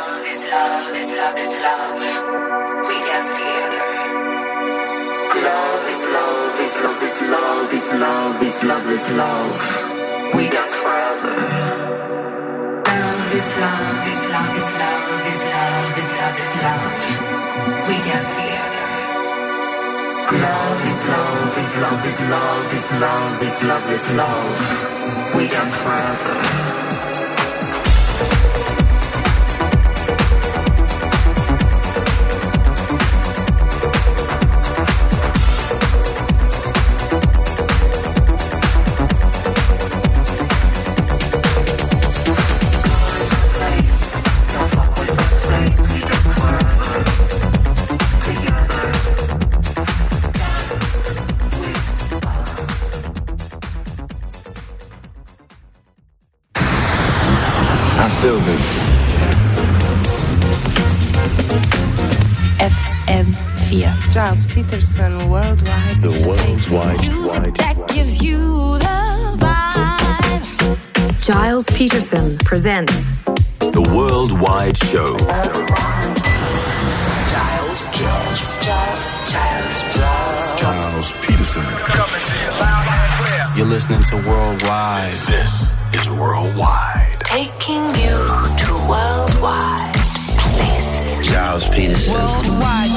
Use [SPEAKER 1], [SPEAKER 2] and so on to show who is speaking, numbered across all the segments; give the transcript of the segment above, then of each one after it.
[SPEAKER 1] love, is love, is love, is love. We dance together. Love is love, is love, is love, is love, is love, is love. We dance forever. Love is love, is love, is love, is love, is love, is love. We dance together. Love is love, is love, is love, is love, is love, is love. We dance forever.
[SPEAKER 2] FM4. Giles Peterson, Worldwide.
[SPEAKER 3] The Worldwide.
[SPEAKER 4] Music that gives you the vibe.
[SPEAKER 5] Giles Peterson presents
[SPEAKER 3] The Worldwide Show. Giles Peterson.
[SPEAKER 6] You're listening to Worldwide.
[SPEAKER 3] This is Worldwide.
[SPEAKER 1] Taking you to worldwide places.
[SPEAKER 3] Giles Peterson.
[SPEAKER 4] Worldwide.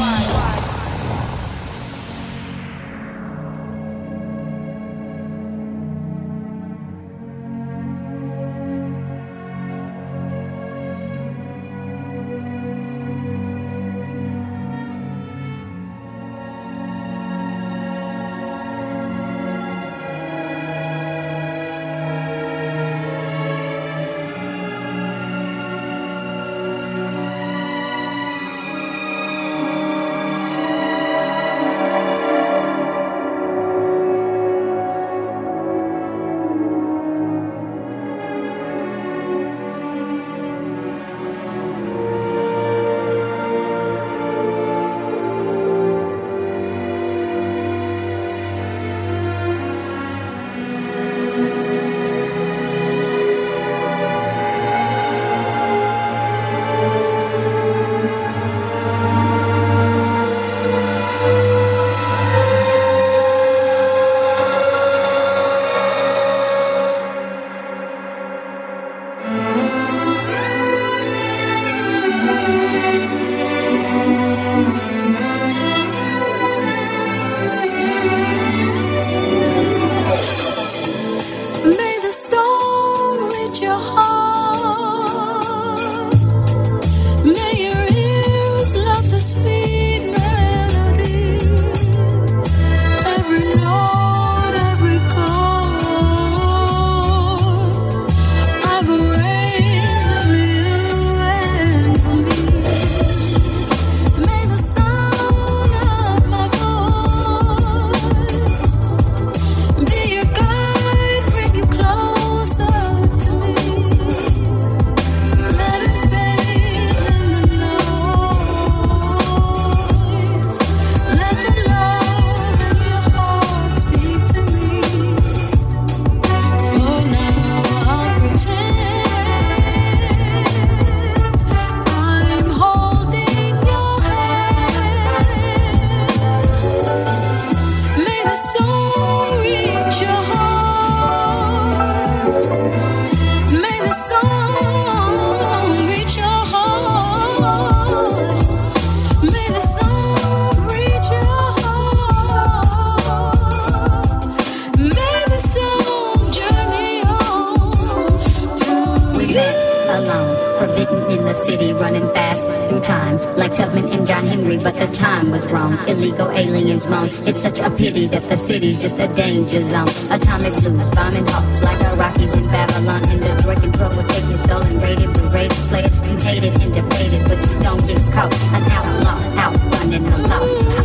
[SPEAKER 7] It's such a pity that the city's just a danger zone. Atomic blues, bombing hearts like Iraqis in Babylon. In the Jordan club will take your soul and raid it, berate it, slay it. You hate it and debate it, but you don't get caught. An outlaw, out running the law.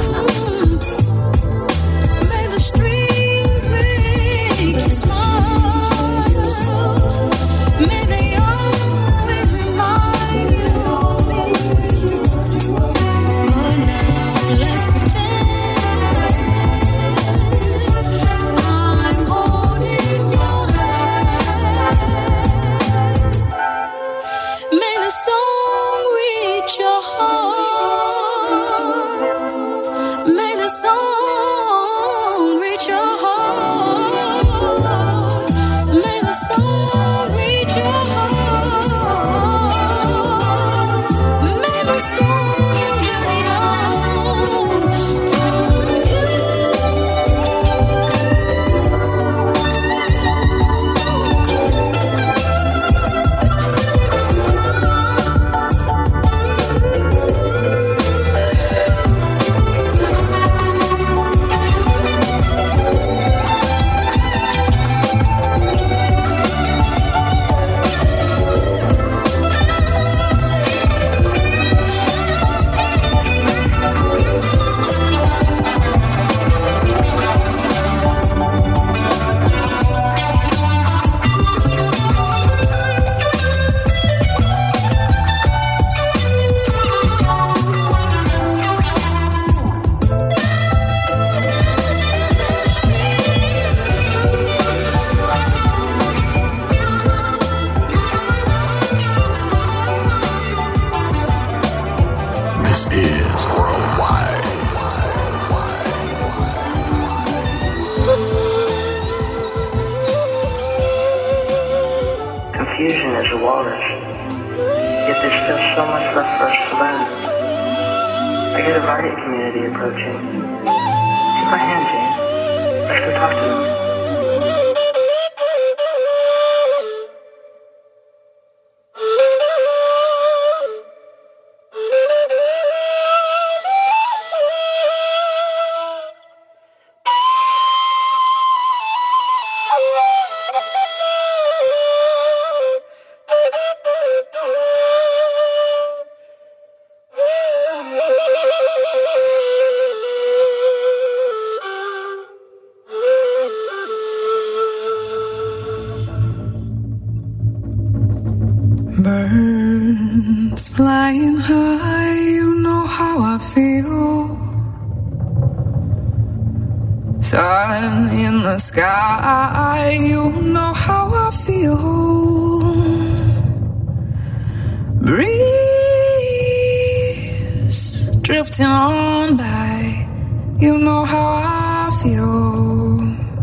[SPEAKER 4] May the strings make you smile. May they always remind you of me. Oh, now let's pretend. So
[SPEAKER 3] This is Worldwide.
[SPEAKER 8] Confusion is a walrus, yet there's still so much left for us to learn. I get a riot community approaching. Take my hand, Jane. Let's go talk to them.
[SPEAKER 9] Birds flying high, you know how I feel. Sun in the sky, you know how I feel. Breeze drifting on by, you know how I feel.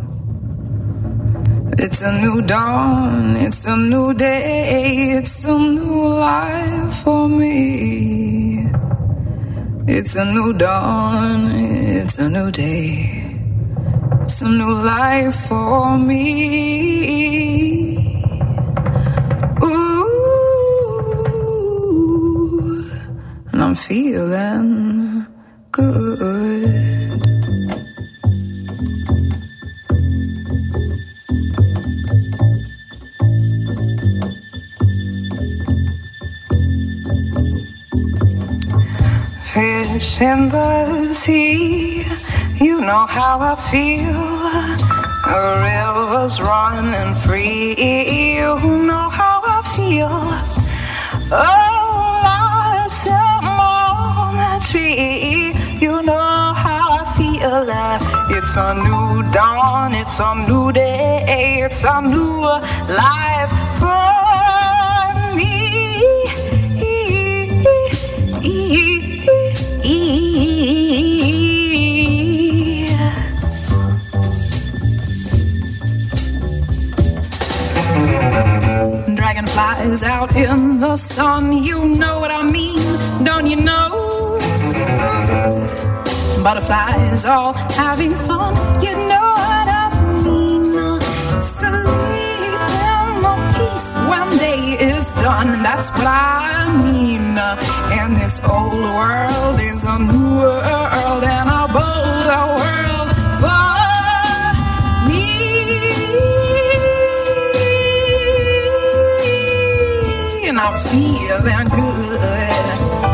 [SPEAKER 9] It's a new dawn, it's a new day, it's a new life for me. It's a new dawn, it's a new day, it's a new life for me. Ooh, and I'm feeling good. Fish in the sea, you know how I feel. A river's running free, you know how I feel. Oh, blossom on the tree, you know how I feel. It's a new dawn, it's a new day, it's a new life for me. Dragonflies out in the sun, you know what I mean, don't you know? Butterflies all having fun, you know what I mean. Sleep in the peace when day is done, that's what I mean. And this old world is a new world, and a bolder world for me. And I'm feeling good.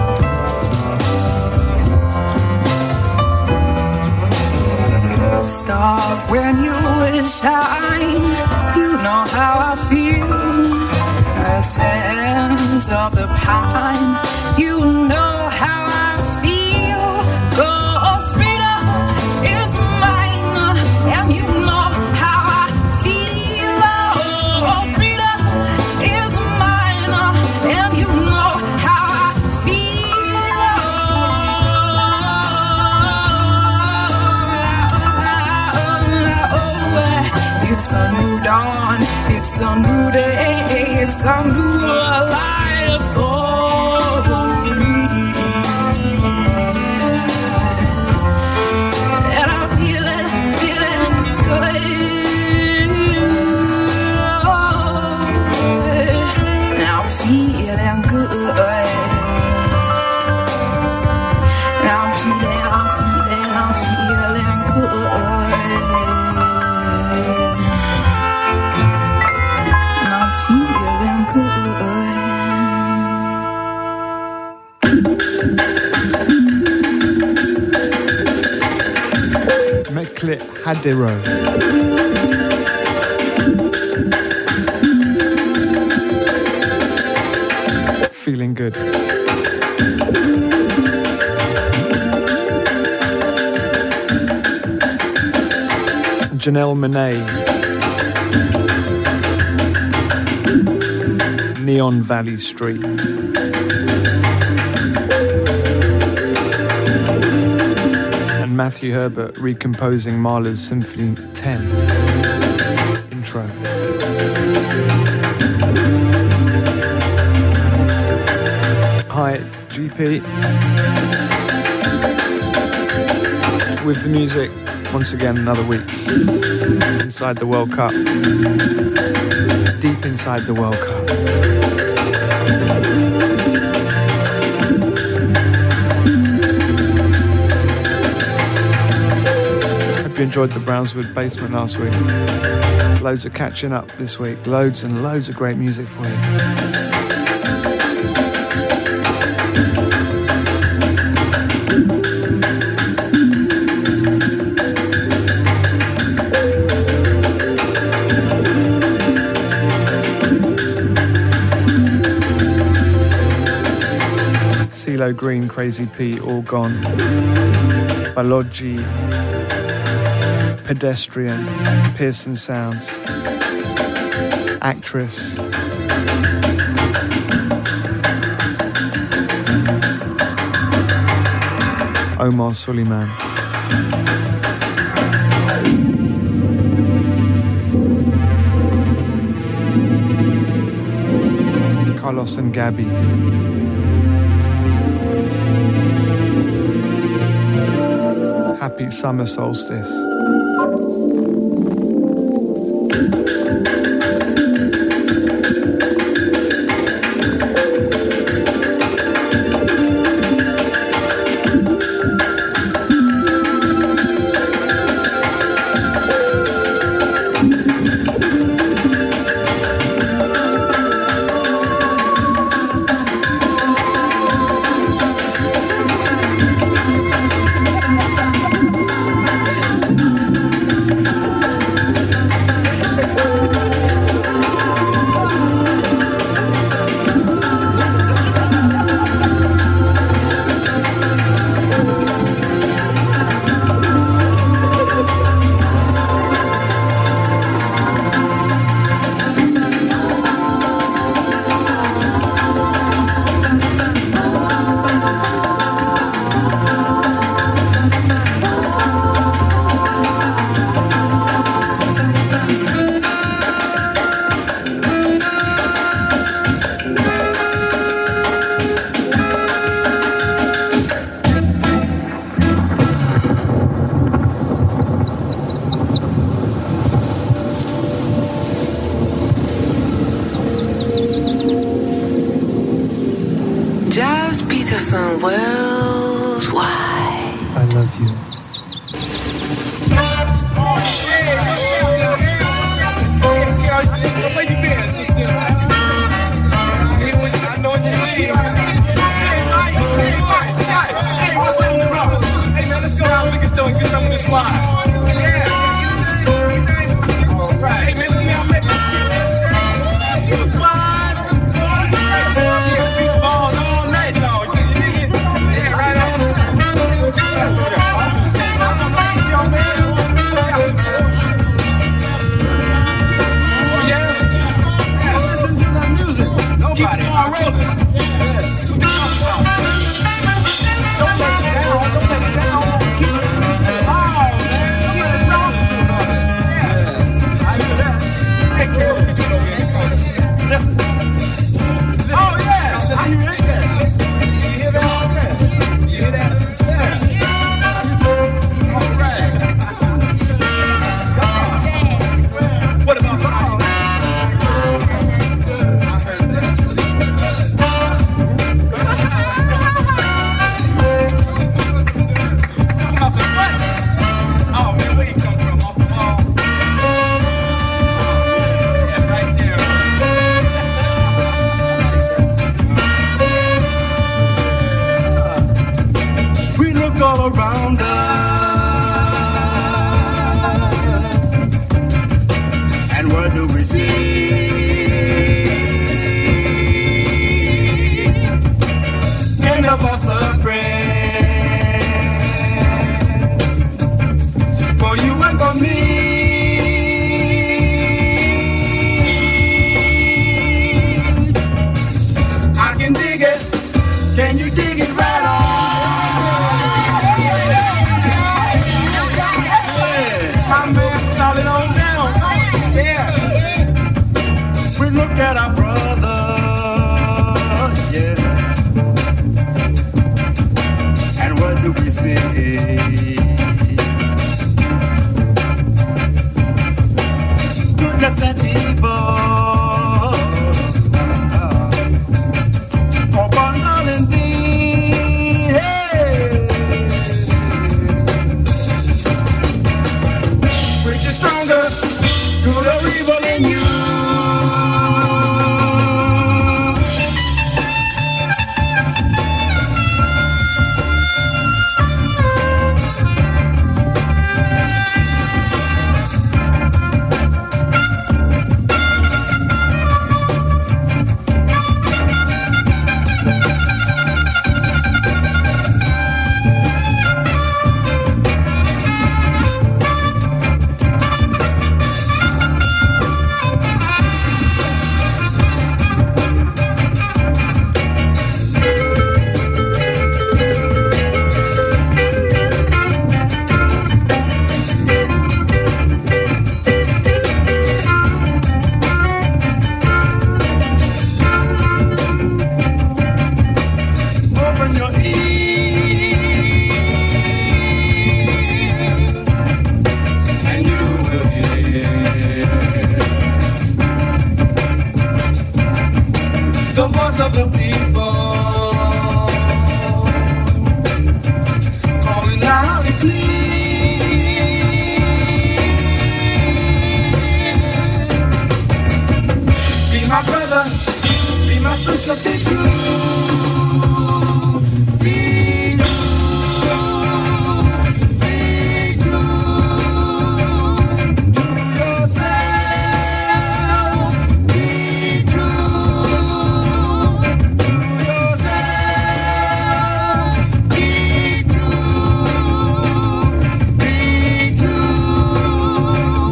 [SPEAKER 9] Stars, when you shine, you know how I feel. The scent of the pine, you know how I feel. 'Cause freedom is mine, and you know how I feel. Oh, freedom is mine, and you know how I feel. It's a new dawn, it's a new day, it's a new life for me. And I'm feeling good. And I'm feeling good. And I'm feeling good.
[SPEAKER 10] Meklit Hadiro. Feeling good. Janelle Monáe. Neon Valley Street. Matthew Herbert recomposing Mahler's Symphony 10 intro. Hi, GP. With the music, once again, another week inside the World Cup. Deep inside the World Cup. Hope you enjoyed the Brownswood Basement last week. Loads of catching up this week. Loads and loads of great music for you. CeeLo Green, Crazy P, All Gone, Balogi, Pedestrian, Pearson Sounds, Actress, Omar Suleiman, Carlos and Gabby, Happy Summer Solstice.
[SPEAKER 11] Can you dig it right on? open your ears and you will hear the voice of the people calling loud and clear. Be my brother, be my sister, be true. Be true to yourself. Be true to yourself. Be true. Be true.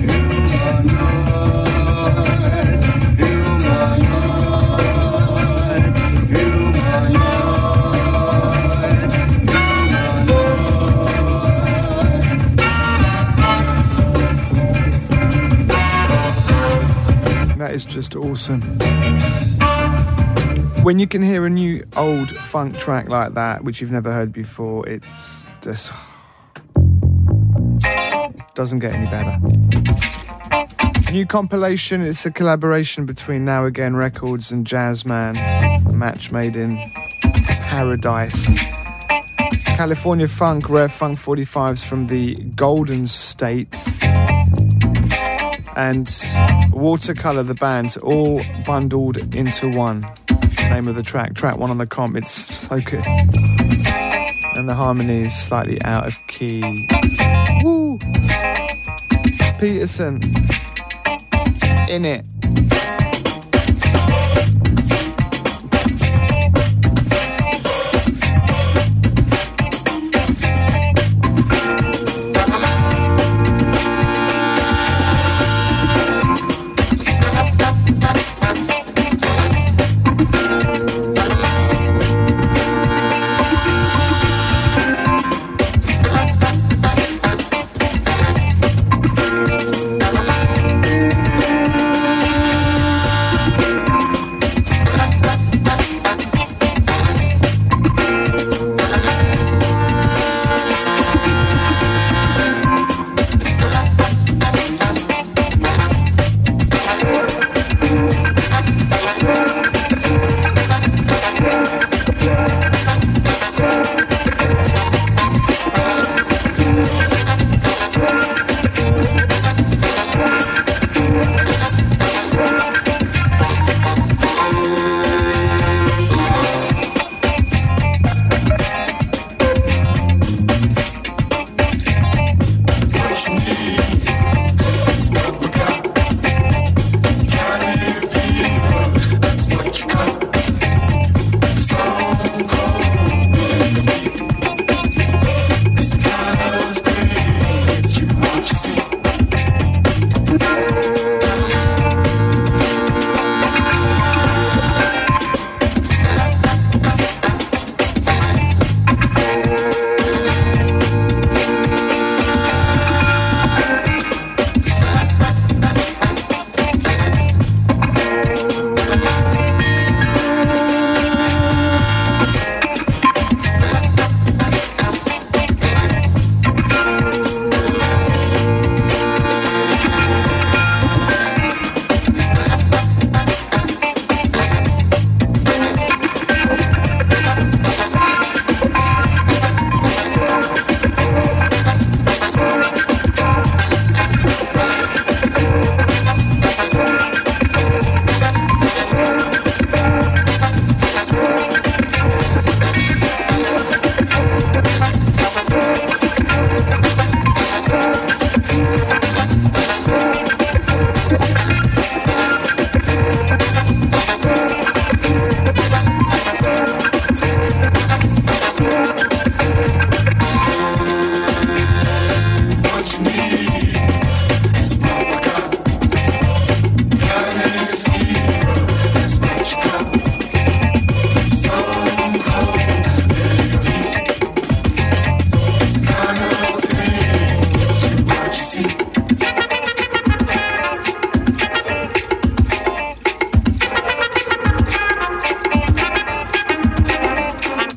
[SPEAKER 10] That is just awesome. When you can hear a new old funk track like that, which you've never heard before, it's just doesn't get any better. New compilation, it's a collaboration between Now Again Records and Jazzman, a match made in paradise. California Funk, rare funk 45s from the Golden State, and Watercolor, the band, all bundled into one. Name of the track one on the comp, it's so good. And the harmony is slightly out of key. Woo! Peterson, in it.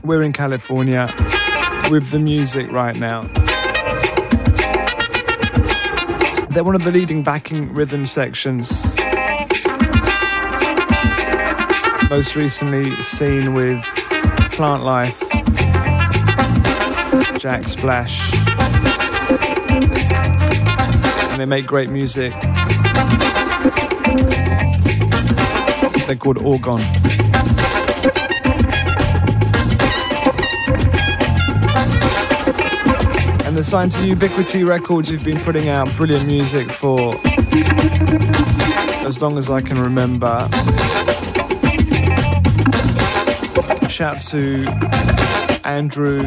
[SPEAKER 10] we're in California with the music right now. They're one of the leading backing rhythm sections. Most recently seen with Plant Life, Jack Splash. And they make great music. They're called Orgon. And they're signed to Ubiquity Records, who've been putting out brilliant music for as long as I can remember. Shout to Andrew.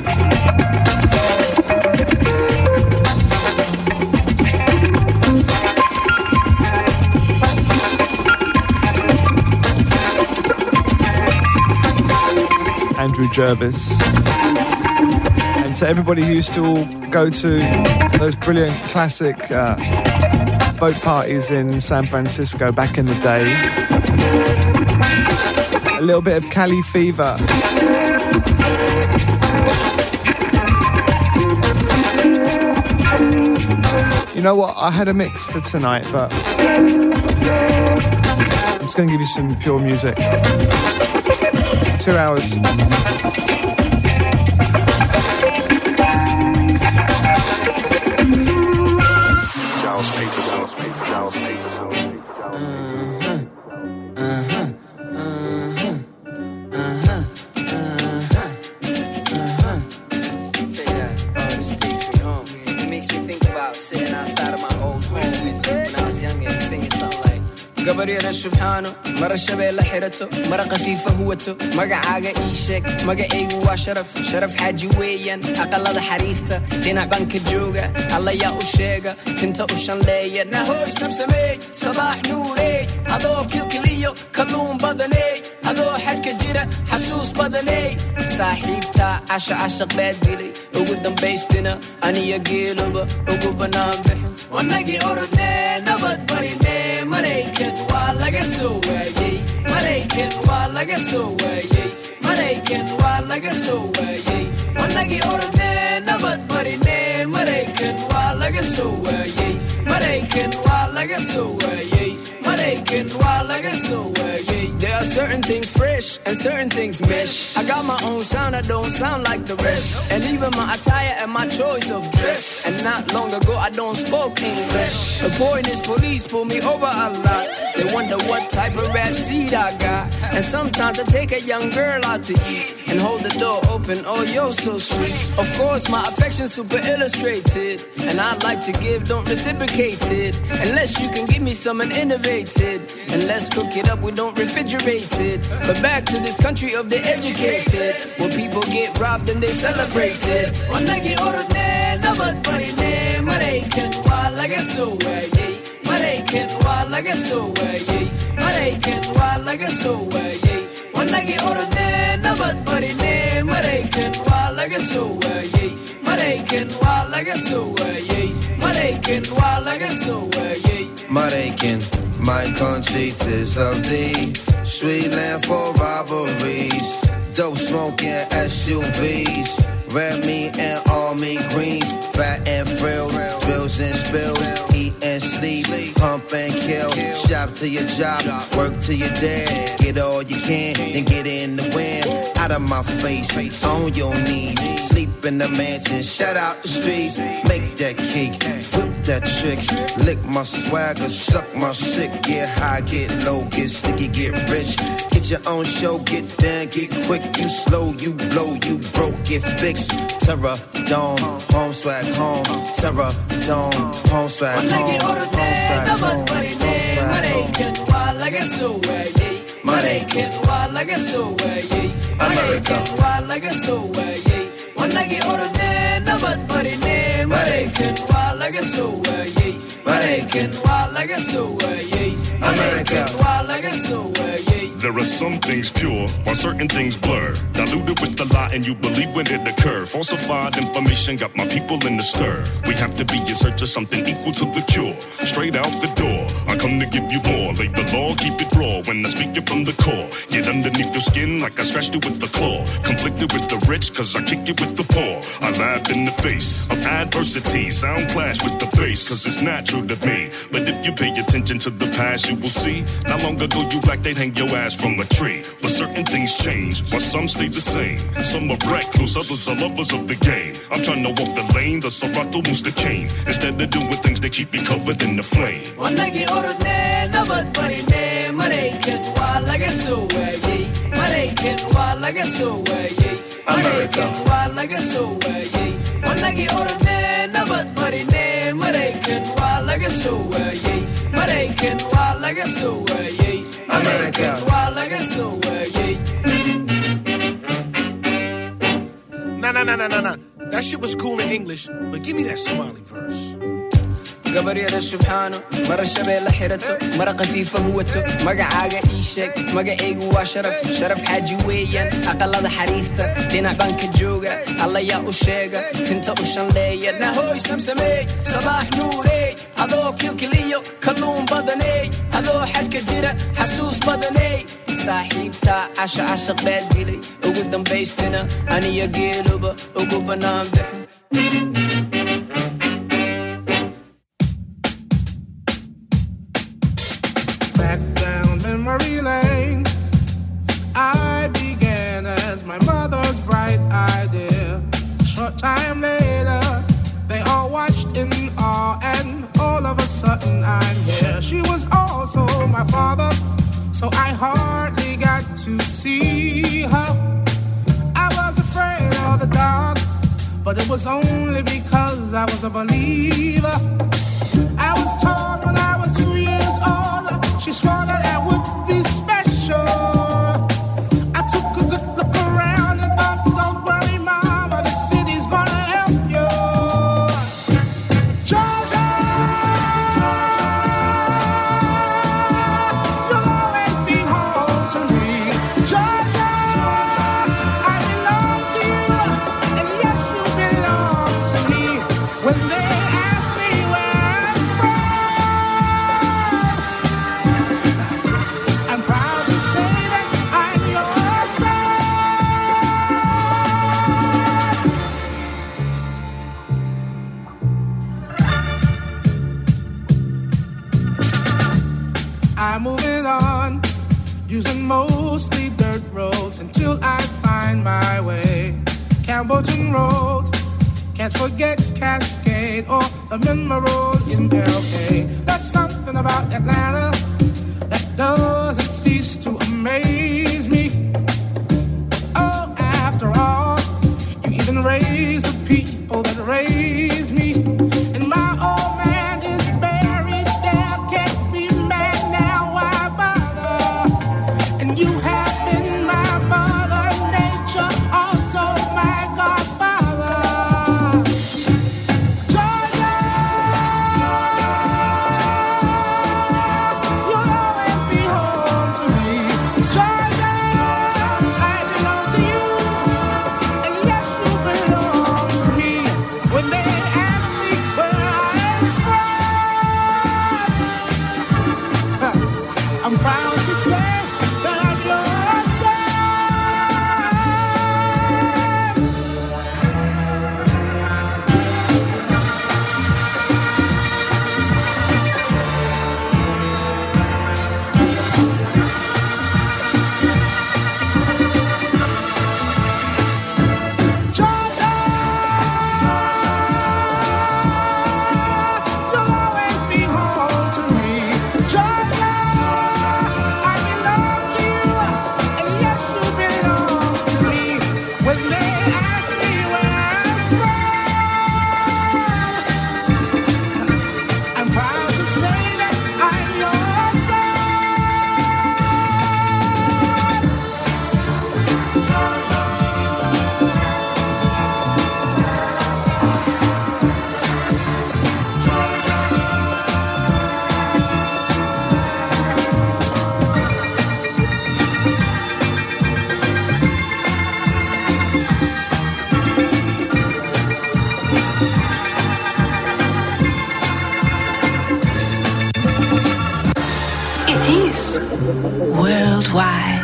[SPEAKER 10] Andrew Jervis. And to everybody who used to all go to those brilliant classic boat parties in San Francisco back in the day. A little bit of Cali fever. You know what? I had a mix for tonight, but I'm just going to give you some pure music. 2 hours.
[SPEAKER 3] Giles Peterson.
[SPEAKER 12] gabariyada subxaano mara shabeella xirato mara qafiifa huwato magacaaga ii sheeg magacaygu waa sharaf xaaji weeyaan aqalada xariirta dhinac banka jooga alla yaa u sheega tinta u shanleeya nahooy samsameey sabaax nuureey adoo kilkiliyo kalluun badaney adoo xajka jira xasuus badaney saaxiibta cashaq baad dilay ugu dambaystina aniya geeluba ugu bannaan bixin wanagii orodnee nabad barinee maraykan waa laga soo waayey maraykan waa laga soo waayey maraykan waa laga soo waayey wanagii orodnee nabad barinee maraykan waa laga soo waayey maraykan waa laga soo waayey maraykan waa laga soo waayey. There are certain things fresh and certain things mesh. I got my own sound, I don't sound like the rest. And even my attire and my choice of dress. And not long ago I don't spoke English. The point is police pull me over a lot. They wonder what type of rap seed I got. And sometimes I take a young girl out to eat and hold the door open, oh you're so sweet. Of course my affection's super illustrated, and I'd like to give, don't reciprocate it. Unless you can give me something innovated, and let's cook it up, we don't refrigerate it. But back to this country of the educated, where people get robbed and they celebrate it. Wanagi orode nabad barine maraykan waa laga soo waayey maraykan waa laga soo waayey maraykan waa laga soo waayey wanagi orode nabad barine maraykan waa laga soo waayey maraykan waa laga soo waayey maraykan waa laga soo waayey
[SPEAKER 13] maraykan. My country is of thee, sweet land for robberies, dope smoking SUVs, red meat and army greens, fat and frills, drills and spills, eat and sleep, pump and kill, shop to your job, work to your dad, get all you can, then get in the wind, out of my face, on your knees, sleep in the mansion, shut out the streets, make that cake, whip that trick, lick my swagger, suck my shit, get high, get low, get sticky, get rich, get your own show, get down, get quick, you slow, you blow, you broke, get fixed, Terror Dome, home swag home, Terror Dome, home swag home, home swag home,
[SPEAKER 12] maraykan waa laga soo waayey maraykan waa laga soo waayey maraykan waa laga soo waayey wanagi orode nabad barine maraykan waa laga soo waayey maraykan waa laga soo waayey maraykan waa laga soo waayey
[SPEAKER 3] there are some things pure, while certain things blur. Diluted with the lie and you believe when it occur. Falsified information got my people in the stir. We have to be in search of something equal to the cure. Straight out the door, I come to give you more. Lay the law, keep it raw when I speak it from the core. Get underneath your skin like I scratched it with the claw. Conflicted with the rich cause I kick it with the poor. I laugh in the face of adversity. Sound clash with the bass cause it's natural to me. But if you pay attention to the past you will see. Not long ago you black they'd hang your ass from a tree. But certain things change while some stay the same. Some are recluse, others are lovers of the game. I'm trying to walk the lane, the Serato moves the cane. Instead of doing things that keep you covered in the flame.
[SPEAKER 14] Nah. That shit was cool in English, but give me that Somali verse.
[SPEAKER 12] قبر يا سبحانه مرة شبه لحرته مرة خفيفة هوته مقعاقة إيشك مقعيق وشرف شرف حاجي ويا أقل حريرته لنا بانك الجوغة الله يا أشيغة تنتا أشان ليا نهوي سمسمي صباح نوري هذو كلكليو كلهم بدني هذو حد كجيرة حسوس بدني صاحبتا عشق بدلي وقدام بيستنا أنا يقلبه وقبنا بحن
[SPEAKER 15] Memory lane, I began as my mother's bright idea. Short time later, they all watched in awe, and all of a sudden I'm here. She was also my father, so I hardly got to see her. I was afraid of the dark, but it was only because I was a believer. I was taught when I was 2 years old. She swore that I would be special. I took a good look around and thought, don't worry, mama, the city's gonna help you. Georgia, you'll always be home to me. Georgia, I belong to you, and yes, you belong to me. When they ask me where I'm from, I'm proud to say that I'm your son. I'm moving on, using mostly dirt roads until I find my way. Campbellton Road, can't forget Cascade or the Menma Road in LA. There's something about Atlanta that doesn't cease to amaze me. Oh, after all, you even raise the people that raise me. And my old man is buried there, can't be mad now, why bother? And you have been my mother nature, also my godfather. Georgia, you'll always be home to me. Georgia, I belong to you, and yes, you belong to me. When they ask me where I'm from, I'm proud to say that I'm your son. Georgia, you'll always be home to me. Georgia, I belong to you, and yes, you belong to me. When they ask me where I'm from, I'm proud to say that I'm your son.
[SPEAKER 2] Worldwide.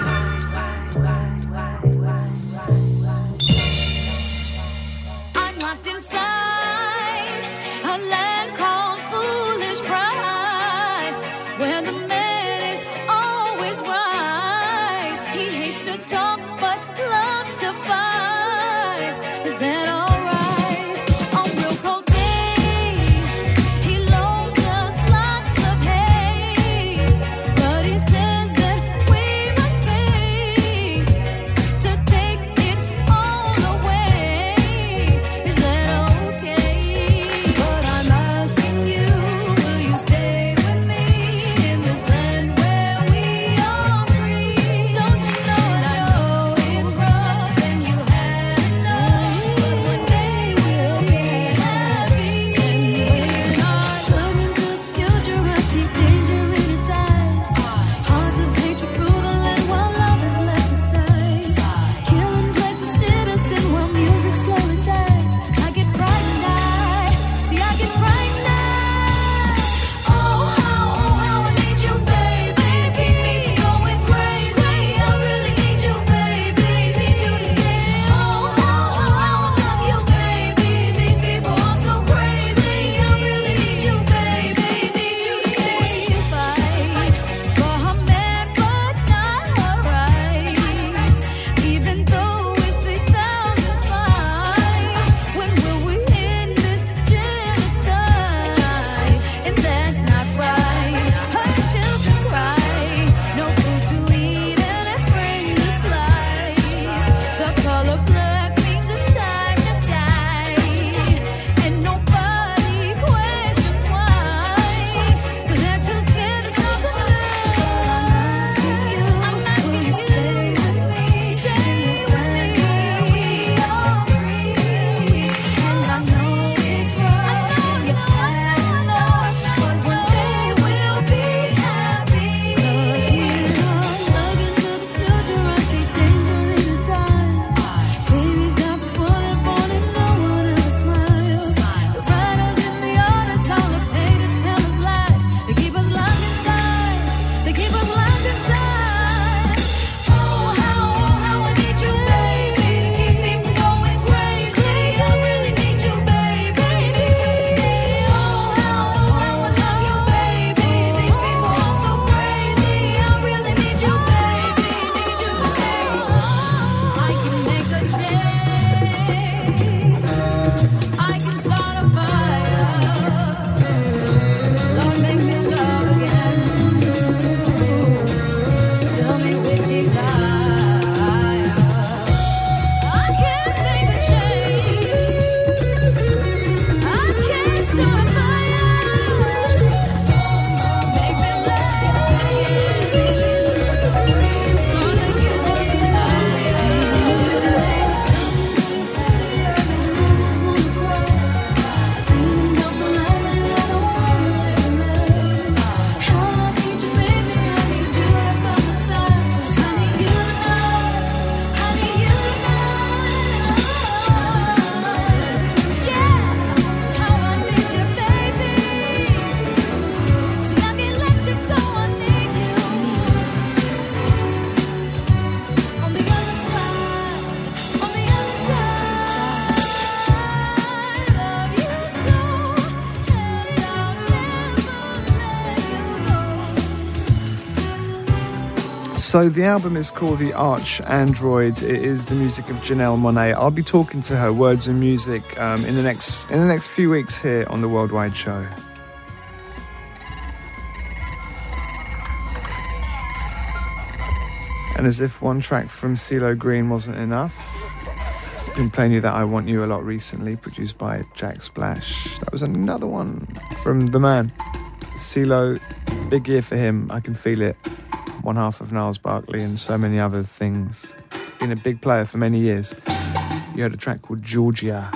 [SPEAKER 4] I'm locked inside a land called foolish pride, where the man is always right. He hates to talk but loves to fight. Is that alright? On real cold days, he loans us lots of hate, but he says that we must pay to take it all away. Is that okay? But I'm asking you, will you stay with me in this land where we are free? Don't you know I know it's rough and you had enough, but one day we'll be happy. And we're not looking to the future, I see danger in its eyes. Hearts of hatred rule the land while love is left aside. Killing plays the citizen while music slowly dies. I get frightened, I get frightened. Oh how I need you, baby, to keep me going crazy. I really need you, baby, need you to stay. Oh how I love you, baby. These people are so crazy. I really need you, baby, need you to stay. Fight for her man, but not her rights. Even though it's 3,005, when will we end this genocide? And that's not right. Her children cry, no food to eat and a friendless flight. The color black means it's time to die, and nobody questions why, 'cause they're too scared to stop the night. I'm asking you, stay with me, stay with me. We are free, and I know it's rough, and you had enough, but one day we'll be happy. 'Cause we're not looking to the future, I see danger in its eyes. Babies got before they're born and no one ever smiles. The writers and the artists all are paid to tell us lies. They keep us locked inside, they keep us locked inside. Oh how I need you, baby, keep me from going crazy. I really need you, baby, need you to stay. Oh how I love you, baby. These people are so crazy. I really need you, baby, need you to stay. I can make a change, I can start a fire. Lord, make me love again. Fill me with desire. I can make a change, I can start a fire. Make me love again. Lord, make you for desire. Come alive and I don't wanna how I need you, baby, I need you right by my side. 'Cause I need you tonight, I need you tonight. Yeah, how I need you, baby. See, I can't let you go, I need you. On the other side, on the other side. Love you so, and I'll never let you go.
[SPEAKER 10] So the album is called The Arch Android. It is the music of Janelle Monáe. I'll be talking to her, Words and Music, in the next few weeks here on the Worldwide Show. And as if one track from CeeLo Green wasn't enough, I've been playing you That I Want You a lot recently, produced by Jack Splash. That was another one from the man, CeeLo. Big year for him, I can feel it. One half of Niles Barkley and so many other things. Been a big player for many years. You heard a track called Georgia.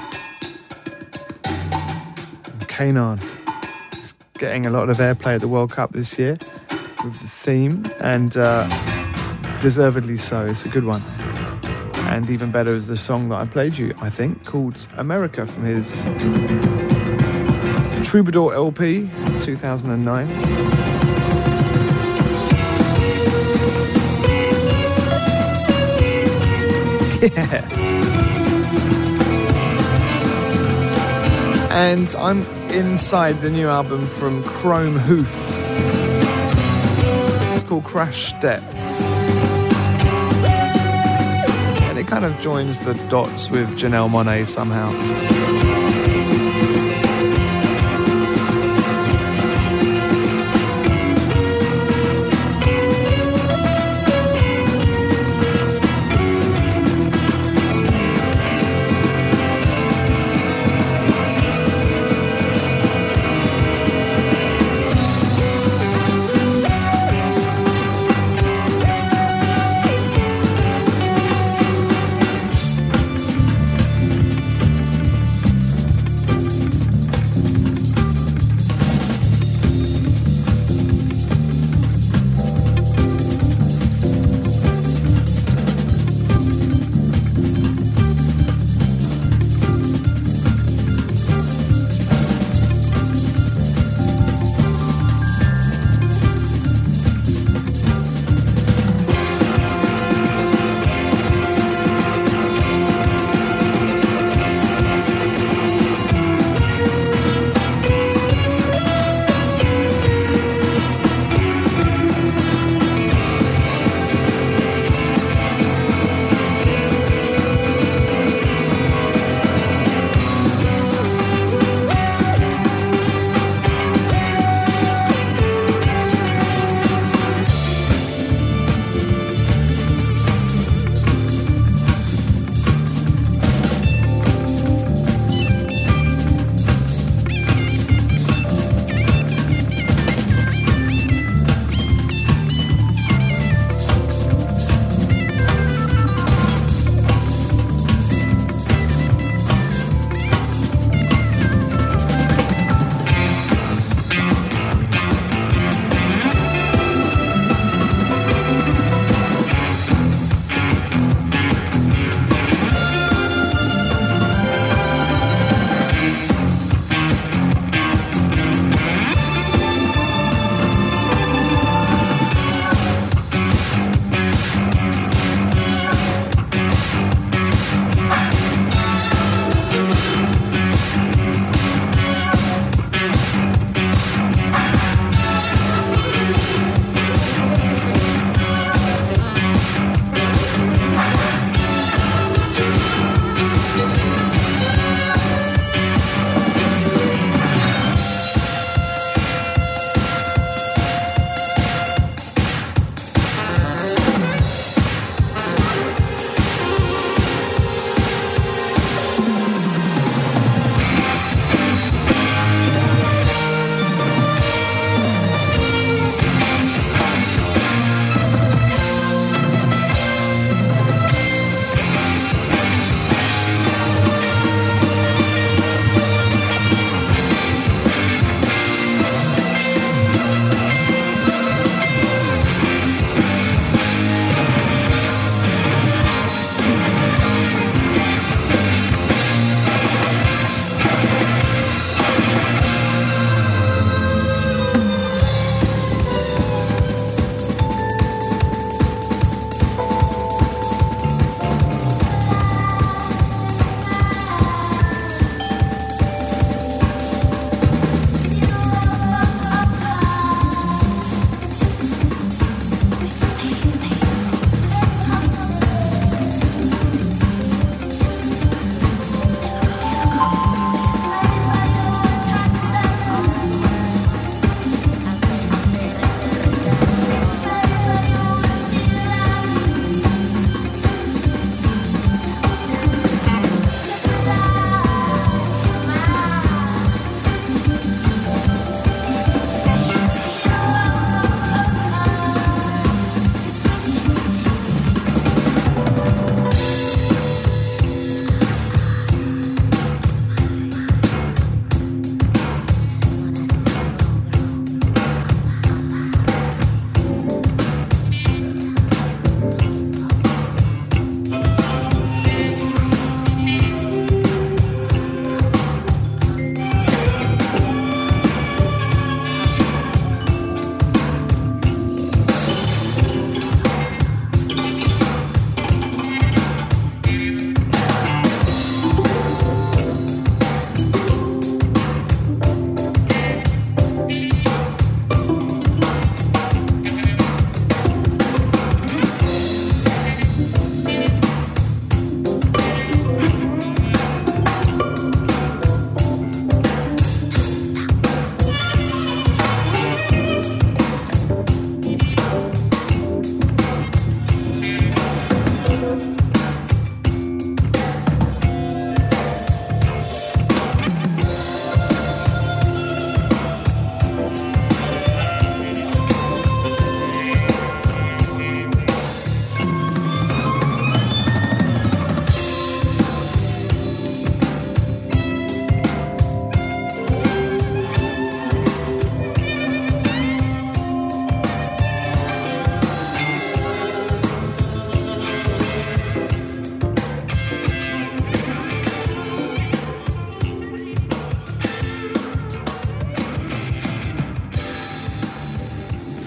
[SPEAKER 10] Kanan is getting a lot of airplay at the World Cup this year with the theme, and deservedly so. It's a good one. And even better is the song that I played you, I think, called America, from his Troubadour LP, 2009. Yeah. And I'm inside the new album from Chrome Hoof. It's called Crash Depth. And it kind of joins the dots with Janelle Monáe somehow.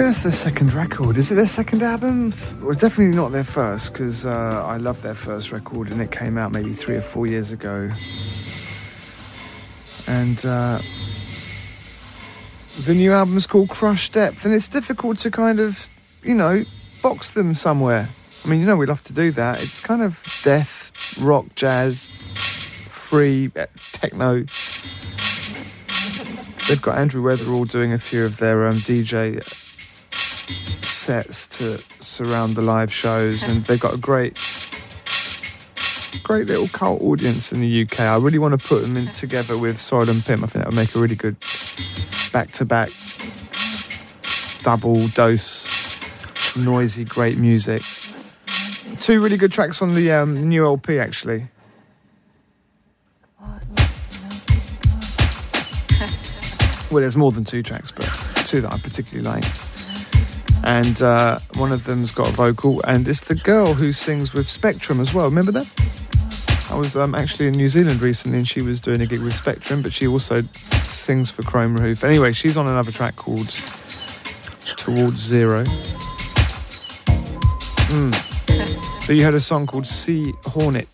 [SPEAKER 10] that's their second record. Is it their second album? Well, it's definitely not their first, because I love their first record, and it came out maybe 3 or 4 years ago. And the new album's called Crush Depth, and it's difficult to kind of, box them somewhere. I mean, we love to do that. It's kind of death, rock, jazz, free, techno. They've got Andrew Weatherall doing a few of their DJ sets to surround the live shows, and they've got a great little cult audience in the UK. I really want to put them in together with Soil & Pimp. I think that would make a really good back-to-back double dose, noisy, great music. 2 really good tracks on the new LP, actually. Well, there's more than 2 tracks, but 2 that I particularly like. And one of them's got a vocal, and it's the girl who sings with Spectrum as well. Remember that? I was actually in New Zealand recently, and she was doing a gig with Spectrum, but she also sings for Chrome Roof. Anyway, she's on another track called Towards Zero. So you heard a song called Sea Hornet.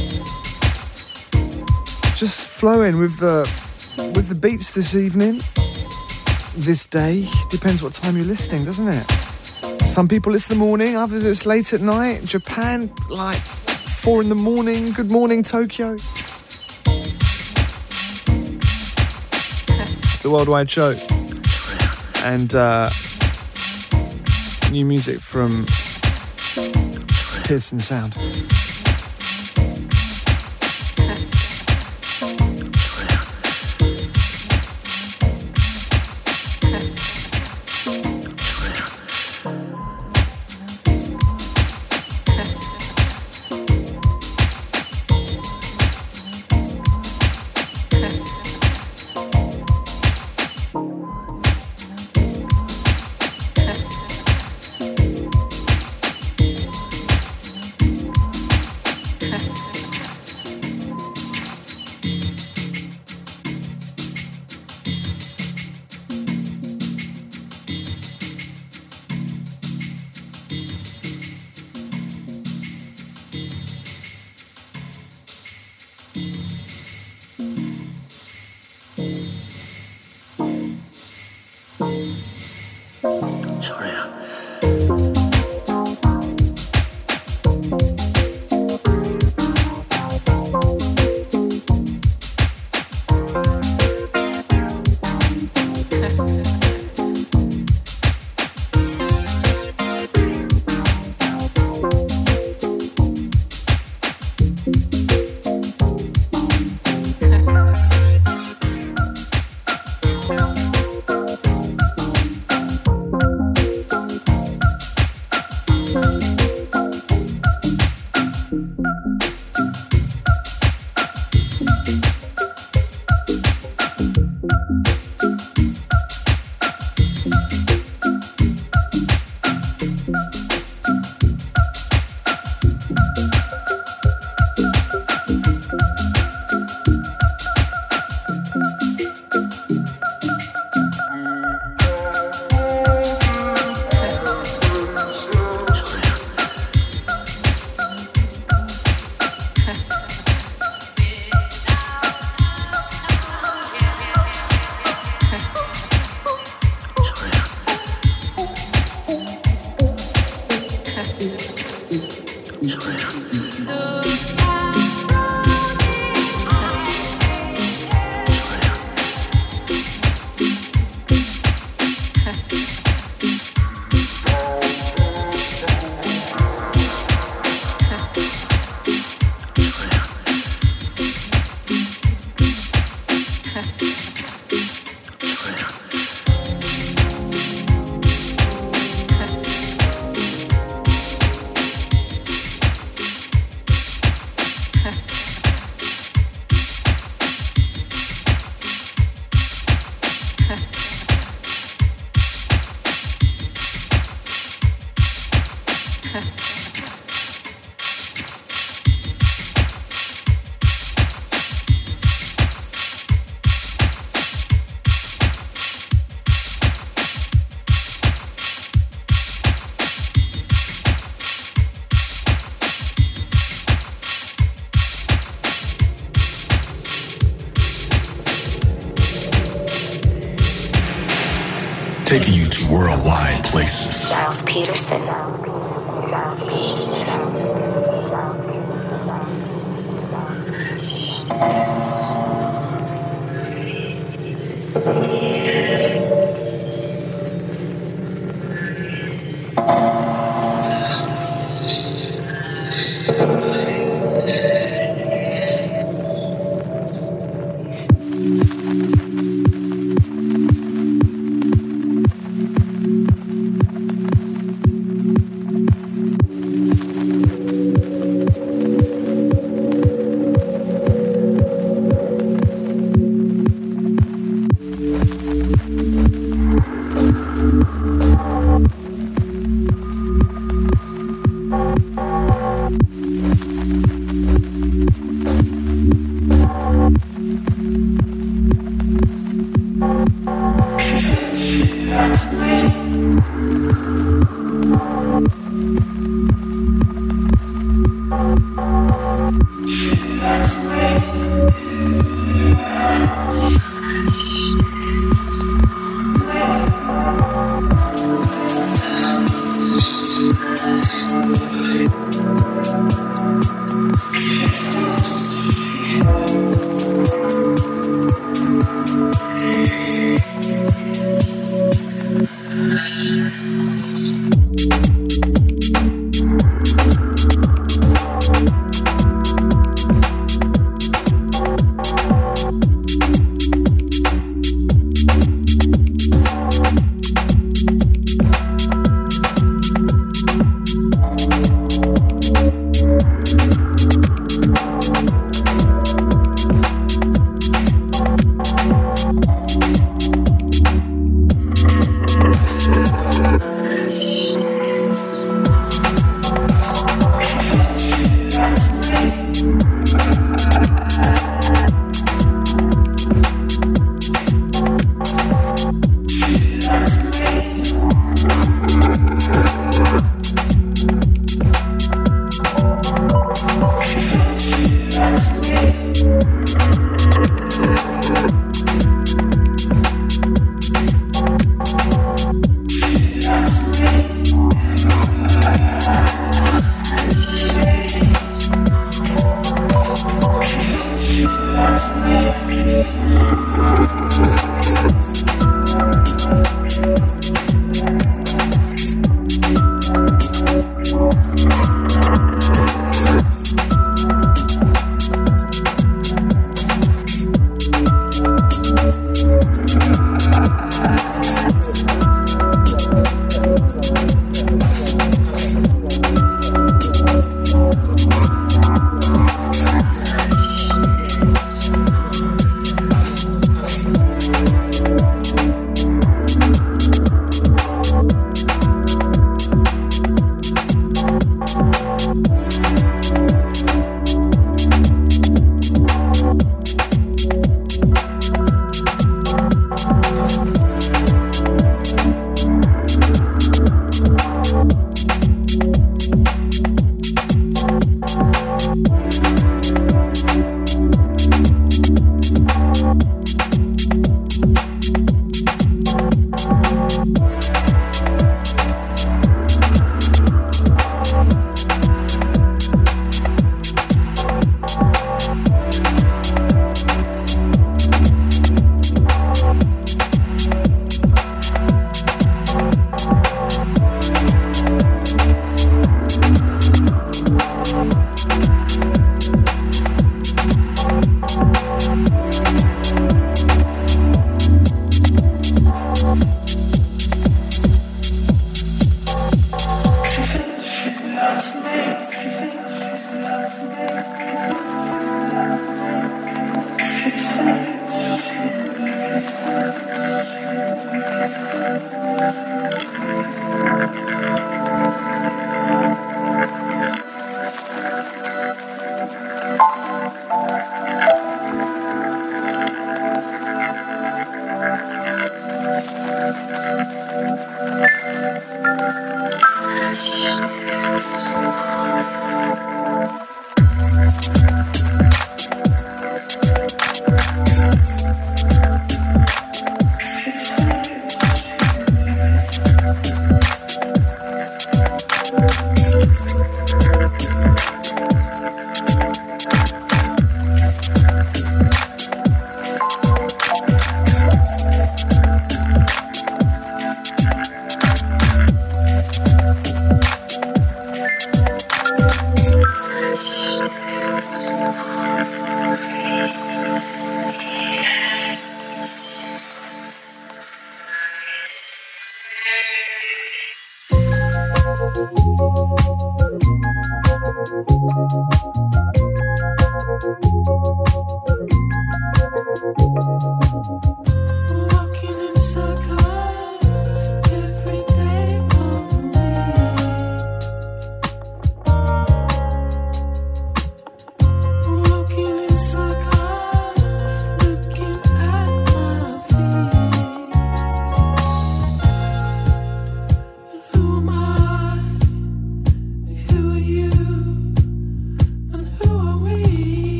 [SPEAKER 10] Just flowing with the beats this evening, this day. Depends what time you're listening, doesn't it? Some people it's the morning, others it's late at night. Japan, like 4 in the morning. Good morning, Tokyo. It's the Worldwide Show. And new music from Pearson Sound.
[SPEAKER 6] taking you to worldwide places.
[SPEAKER 5] Giles Peterson.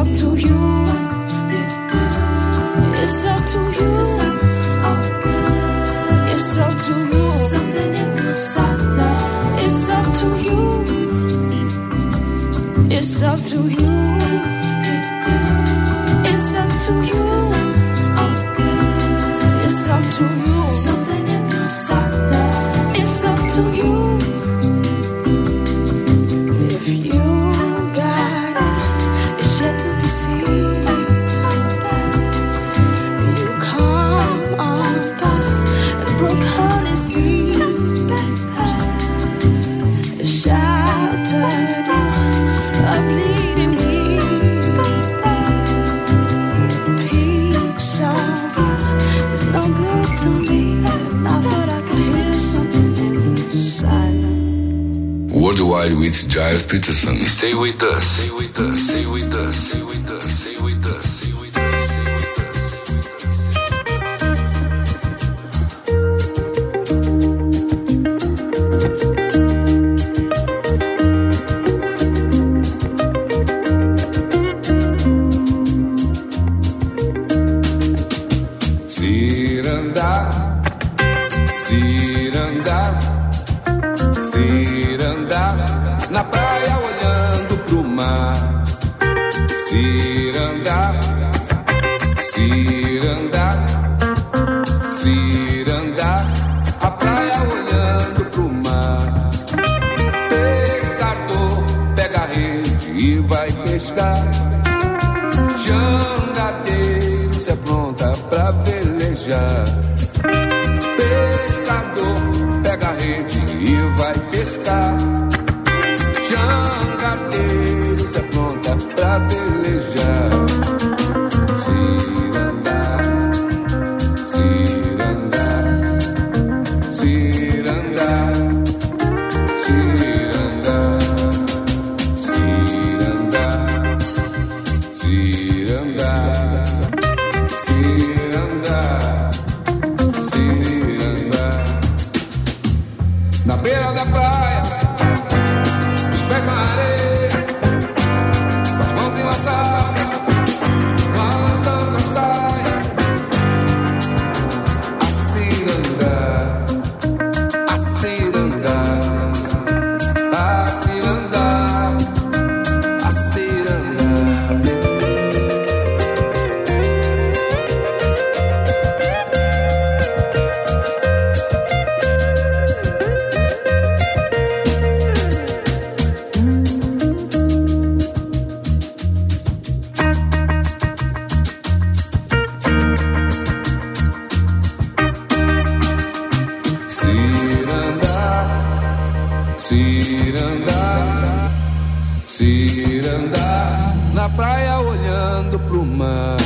[SPEAKER 4] up to you. It's up to you. It's up to you. Something inside love. It's up to you. It's up to you. It's up to you. It's up to you. Something inside love. It's up to you. If you got it, it's yet to be seen. You come undone and broke heart and see. Shattered you, a bleeding me. Peace of you is no good to me. I thought I could hear something in the silence.
[SPEAKER 6] Worldwide with Giles Peterson. Stay with us. Stay with us. Stay with us. Stay with us. Stay with us.
[SPEAKER 16] Na praia olhando pro mar. Cirandar, cirandar, cirandar. A praia olhando pro mar. Pescador pega a rede e vai pescar. Jangadeiro se apronta pra velejar. Pescador pega a rede e vai pescar. Jangadeiro se apronta pra velejar. Cirandar, cirandar, cirandar, cirandar, cirandar, cirandar, cirandar, cirandar. Na beira da praia, pés na areia, com as mãos enlaçadas, balançando a saia. A cirandar, a cirandar, a cirandar, a cirandar. Cirandar, cirandar, na praia olhando pro mar.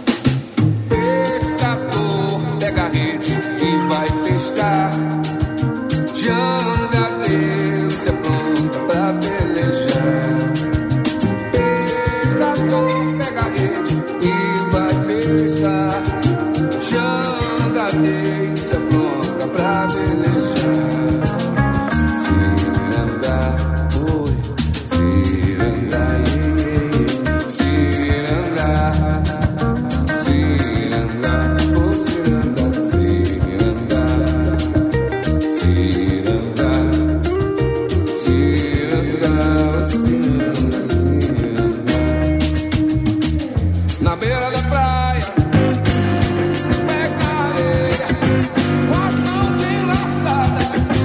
[SPEAKER 16] Pescador pega a rede e vai pescar. Jangadeiro se apronta pra velejar. Pescador pega a rede e vai pescar. Jangadeiro se apronta pra velejar. Na beira da praia, os pés na areia, com as mãos enlaçadas,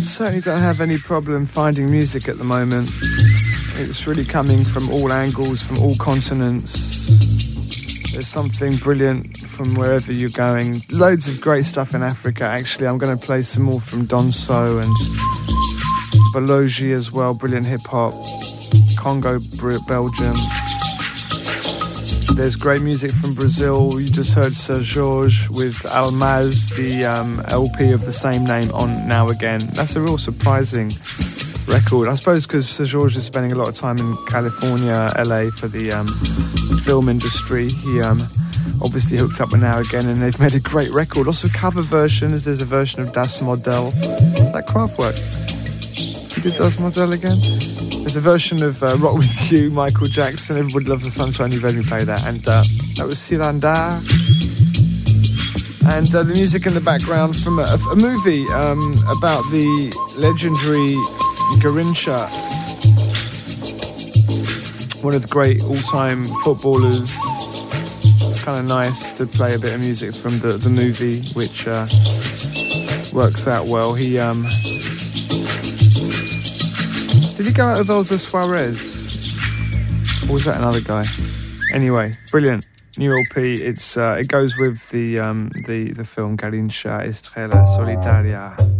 [SPEAKER 10] certainly don't have any problem finding music at the moment. It's really coming from all angles, from all continents. There's something brilliant from wherever you're going. Loads of great stuff in Africa, actually. I'm going to play some more from Donso and Balogi as well. Brilliant hip-hop. Congo, Belgium. There's great music from Brazil. You just heard Sir George with Almaz, the LP of the same name on Now Again. That's a real surprising record. I suppose because Sir George is spending a lot of time in California, LA for the film industry. He obviously hooked up with Now Again and they've made a great record. Also cover versions. There's a version of Das Modell. That Kraftwerk. He did Das Modell again. There's a version of Rock With You, Michael Jackson. Everybody loves the sunshine. You've heard me play that. And that was Siranda. And the music in the background from a movie about the legendary Garrincha, one of the great all-time footballers. It's kind of nice to play a bit of music from the movie, which works out well. He did he go out with Elsa Suarez? Or was that another guy? Anyway, brilliant. New LP. It goes with the film Garrincha Estrella Solitaria.